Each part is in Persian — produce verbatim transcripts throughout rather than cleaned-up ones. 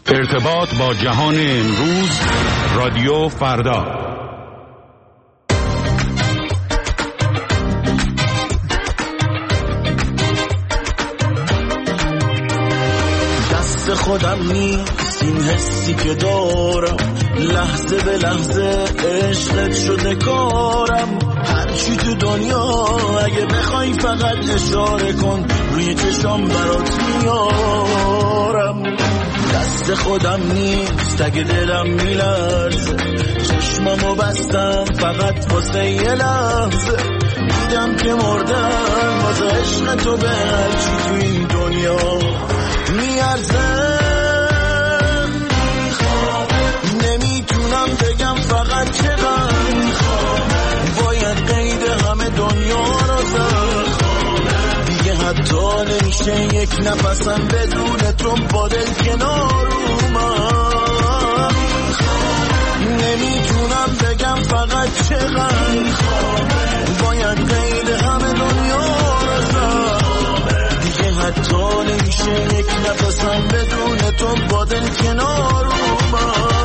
ارتباط با جهان امروز، رادیو فردا. دست خودم نیست این حسی که دارم، لحظه به لحظه عشقت شده کارم. هرچی تو دنیا اگه بخوای فقط اشاره کن، روی چشام برات میارم. دست خودم نیست اگه دلم میلرزه، چشمامو بستم فقط واسه یه لحظه. دیدم که مردم واسه عشق تو، به هرچی تو این دنیا میارزه. نمیتونم بگم فقط چقدر باید قید همه دنیا رو زد. دیگه حتی نمیشه یک نفسم بدون تو با دل کنار اومد. نمیتونم بگم فقط چقدر باید قید همه دنیا رو زد. دیگه حتی نمیشه یک نفسم بدون تو با دل کنار اومد.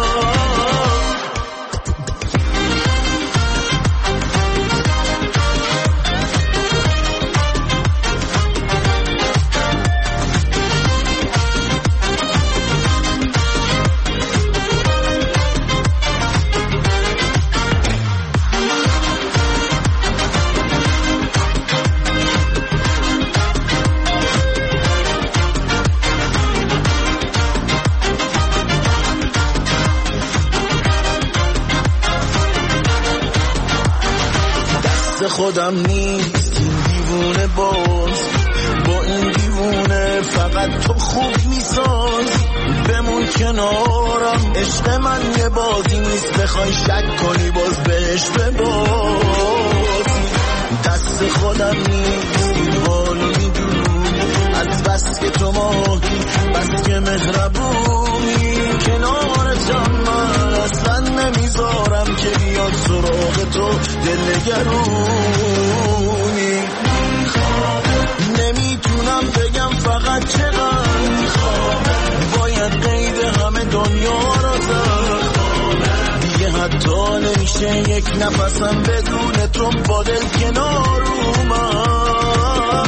خودم نیست این دیوونه، باز با این دیوونه فقط تو خوب میسازی. بمون کنارم، عشق من یه بازی نیست بخوای شک کنی باز بهش ببازی. دست خودم نیست این حالو میدونی، از بس که تو ماهی بس که مهربونی. کنارتم من اصلا نمیذارم که بیاد سراغ تو دلنگرونی. نمیتونم بگم فقط چقدر باید قید همه دنیا رو زد. دیگه حتی نمیشه یک نفسم بدون تو با دل کنار اومد.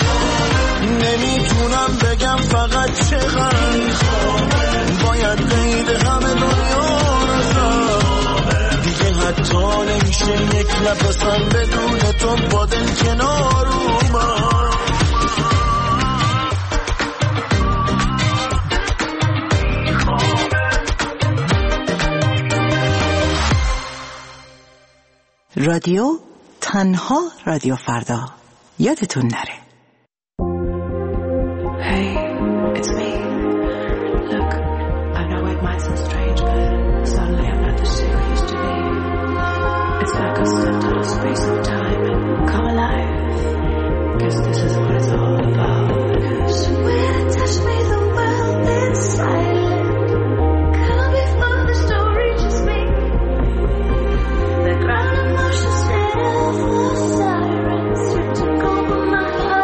نمیتونم بگم فقط چقدر باید قید همه دنیا رو زد. دیگه حتی نمیشه یک نفسم بدون تو با دل کنار اومد. رادیو تنها رادیو فردا، یادتون نره. Hey, it's me. Look, I know it might sound strange, but suddenly I'm not the shit I used to be. It's like I stepped out of space and time and come alive. Guess this is what it's all about. 'Cause when it touched me, the world is silent. Come before the story, just me. The ground emotions never silence. You took over my heart.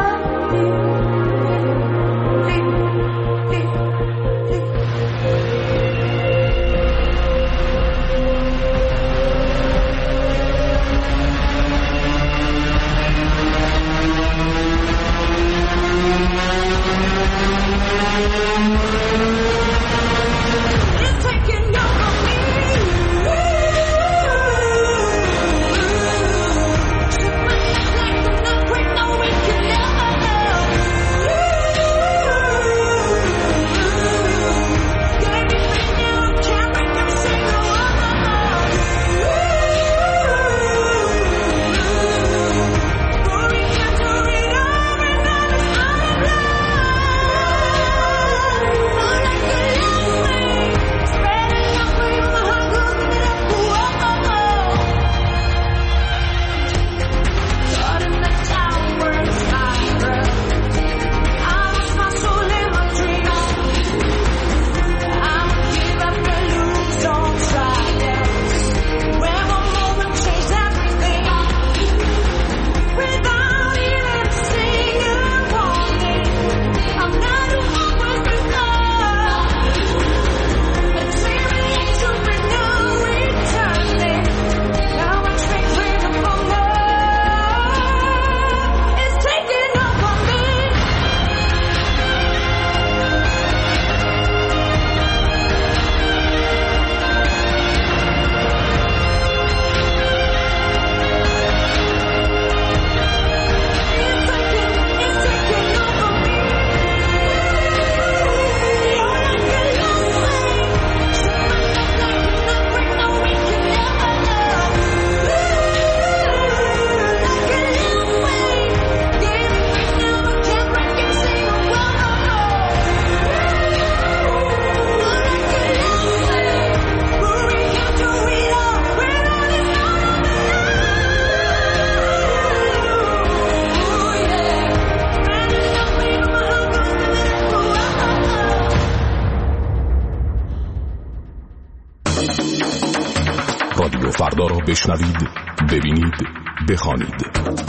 رادیو فردا را بشنوید، ببینید، بخوانید.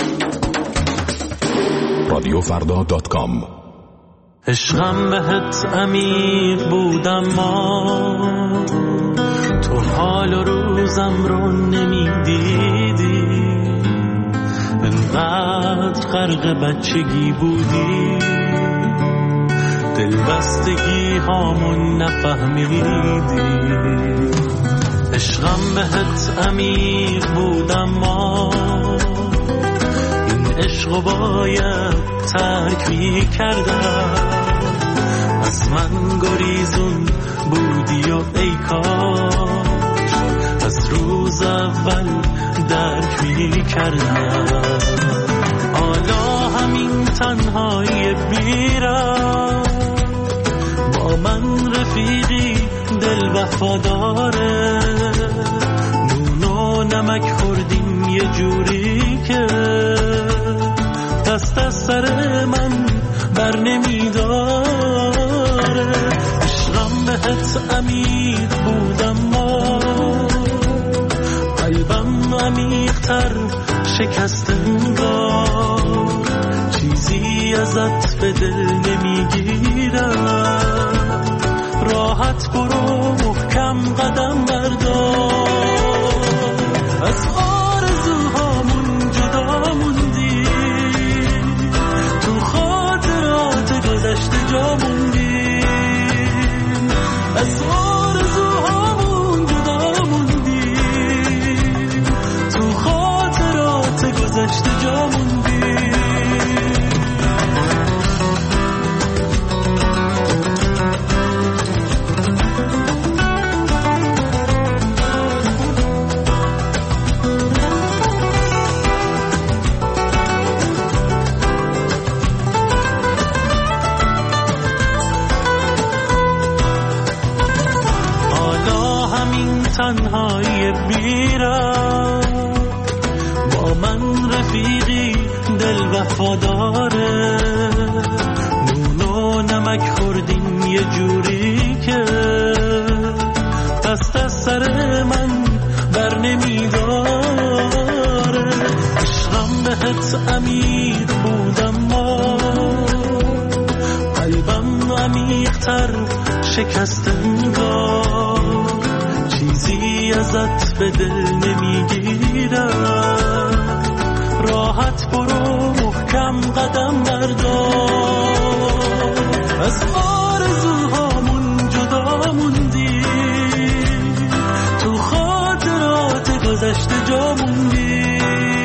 رادیو فردا دات کام. عشقم بهت عمیق بودم، ما تو حال و روزم رو نمیدیدی، انقدر غرق بچگی بودی، دلبستگی هامون نفهمیدی. عشقم بهت عمیق بودم، ما این عشقو باید ترک می کردم. از من گریزون بودی و ای کاش از روز اول درک می کردم. حالا همین تنهایی بیرم، با من رفیقی دل وفاداره، نون و نمک خوردیم یه جوری که دست از سر من بر نمیداره. عشقم بهت عمیق بودم، ما قلبم عمیق‌تر شکست انگار، چیزی ازت به دل نمیگیرم. راحت برو محکم قدم بردار، از آرزوهامون جدا موندی، تو خاطرات گذشته جا موندی. از آرزوهامون جدا موندی، تو خاطرات گذشته جا موندی. تنهایی بیرم، با من رفیقی دل وفاداره، نون و نمک خوردیم یه جوری که دست از سر من بر نمیداره. عشقم بهت عمیق بودم، ما قلبم عمیق‌تر شکست انگار، چیزی ازت به دل نمیگیرم. راحت برو محکم قدم بردار، از آرزوهامون جدا موندی، تو خاطرات گذشته جا موندی.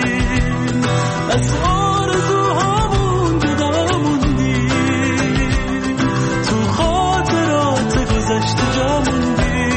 از آرزوهامون جدا موندی، تو خاطرات گذشته جا موندی.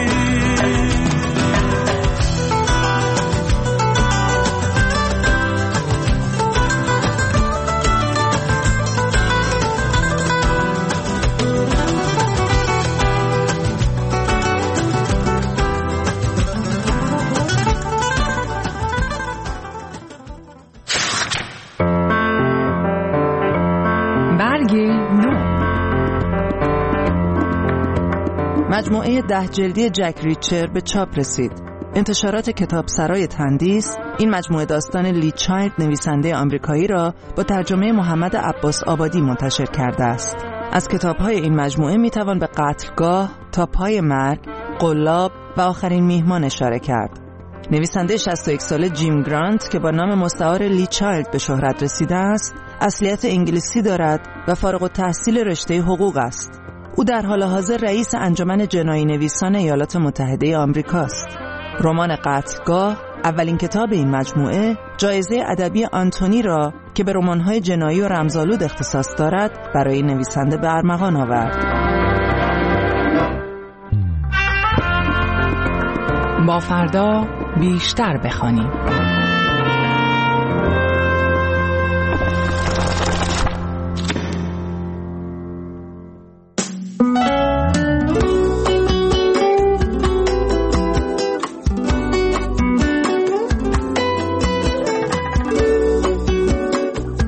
مجموعه ده جلدی جک ریچر به چاپ رسید. انتشارات کتاب سرای تندیس این مجموعه داستان لی چایلد نویسنده آمریکایی را با ترجمه محمد عباس آبادی منتشر کرده است. از کتاب‌های این مجموعه میتوان به قتلگاه، تا پای مرگ، قلاب و آخرین میهمان اشاره کرد. نویسنده شصت و یک ساله جیم گرانت که با نام مستعار لی چایلد به شهرت رسیده است، اصلیت انگلیسی دارد و فارغ التحصیل رشته حقوق است. او در حال حاضر رئیس انجمن جنایی نویسان ایالات متحده آمریکاست. رمان قتلگاه، اولین کتاب این مجموعه، جایزه ادبی آنتونی را که به رمان‌های جنایی و رمزآلود اختصاص دارد برای نویسنده به ارمغان آورد. با فردا بیشتر بخوانیم.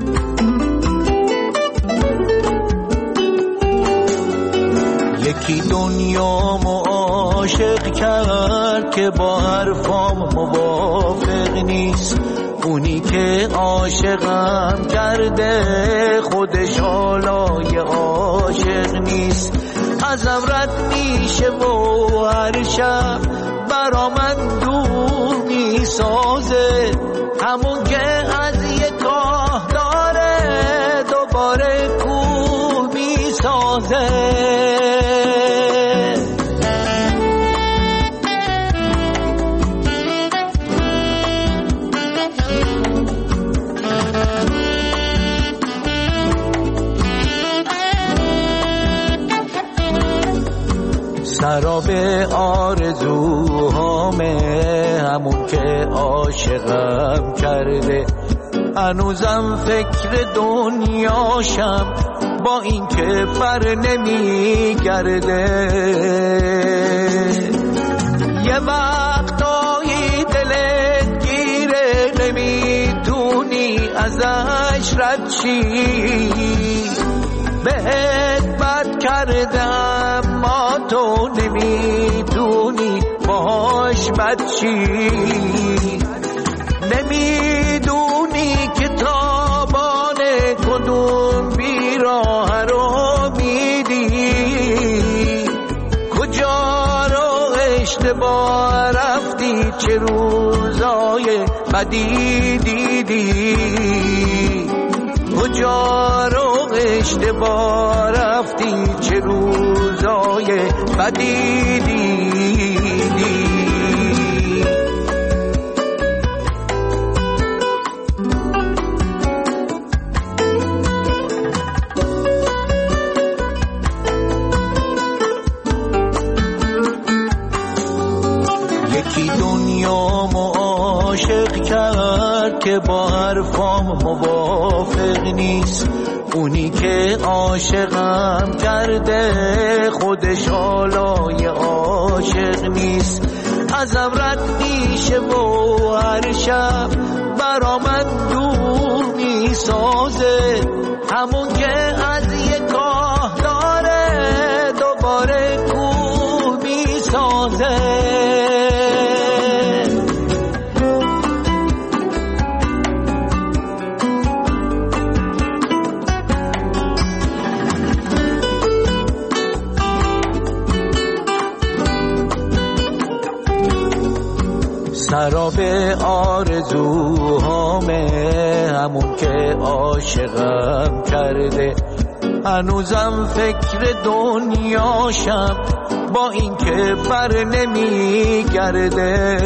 یکی دنیامو عاشق کرد که با حرفام موافق نیست، اونی که عاشقم کرده خودش حالای عاشق نیست. ازم رد میشه و هر شب برا من دور میسازه، همون که از یه کاه داره دوباره کوه میسازه. سراب آرزوهامه همون که عاشقم کرده، هنوزم فکر دنیاشم با این که بر نمیگرده. یه وقتایی دلت گیره نمیدونی ازش رد چی، بهت بد کردم ما تو نمیدونی باش بد چی، نمیدونی که تابان کدوم بیراه رو میدی، کجا رو اشتباه رفتی چه روزای بدی دیدی، کجا رو اشتباه رفتی چه روزای بدی دیدی. یکی دنیامو عاشق کرد که با حرفام موافق نیست، اونی که عاشقم کرده خودش حالای عاشق نیست. ازم رد میشه و هر شب برا من دور میسازه، همون که از یه کاه داره دوباره کوه میسازه. سراب آرزوهامه همون که عاشقم کرده، هنوزم فکر دنیاشم با این که بر نمیگرده.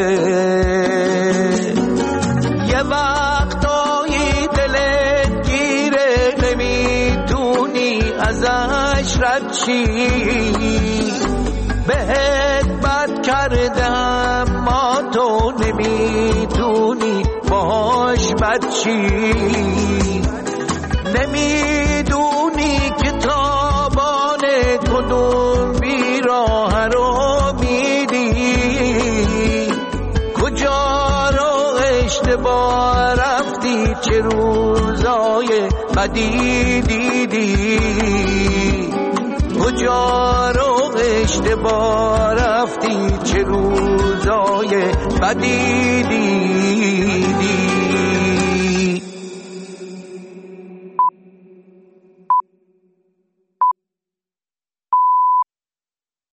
یه وقتایی دلت گیره نمیدونی ازش رد چی، بهت بد کردم ما تو نمیدونی باش بد چی، نمیدونی که تابان کدوم بیراه رو میدی، کجا رو اشتباه رفتی چه روزای بدی دیدی، کجا رو اشتباه رفتی چه روزای بدی دیدی.